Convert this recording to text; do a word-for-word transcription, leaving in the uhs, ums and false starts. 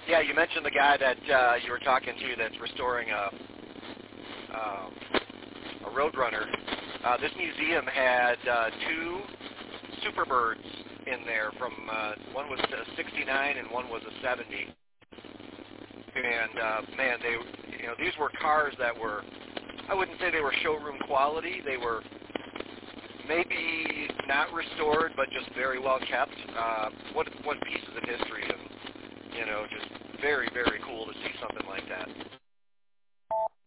Yeah, you mentioned the guy that uh, you were talking to that's restoring a, um, a Roadrunner. Uh, this museum had uh, two Superbirds in there. From uh, one was a sixty-nine and one was a seventy. And uh, man, they you know these were cars that were, I wouldn't say they were showroom quality. They were maybe not restored, but just very well kept. Uh, what what pieces of history, and you know, just very very cool to see something like that.